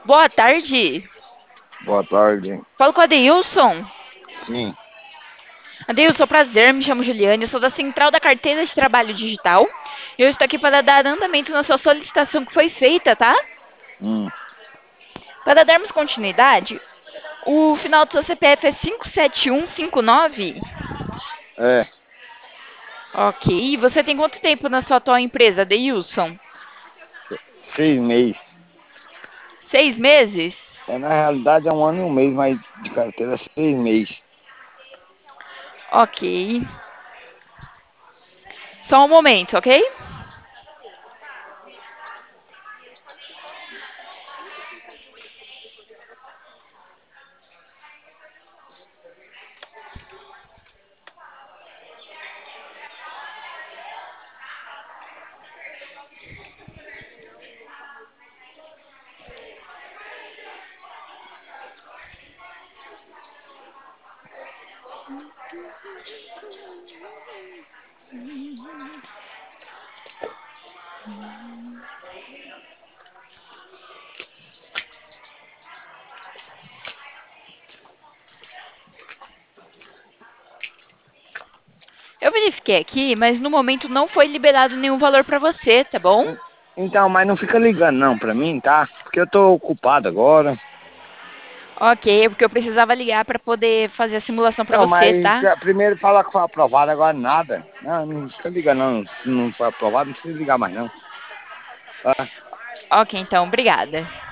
Boa tarde. Boa tarde. Falo com a Adeilson. Sim. Adeilson, prazer, me chamo Juliane, eu sou da Central da Carteira de Trabalho Digital. Eu estou aqui para dar andamento na sua solicitação que foi feita, tá? Hum. Para darmos continuidade, o final do seu CPF é 57159. É, Ok, e você tem quanto tempo na sua atual empresa, Adeilson? 6 meses. 6 meses? Na realidade é 1 ano e 1 mês, mas de carteira é 6 meses. Ok. Só um momento, ok? Eu verifiquei aqui, mas no momento não foi liberado nenhum valor para você, tá bom? En- Então, mas não fica ligando não pra mim, tá? Porque eu tô ocupado agora. Ok, é porque eu precisava ligar para poder fazer a simulação para Não, você, mas tá? primeiro falar que foi aprovado, agora nada. Não, não fica ligando não. Se não foi aprovado, não precisa ligar mais não. Tá? Ok, então, obrigada.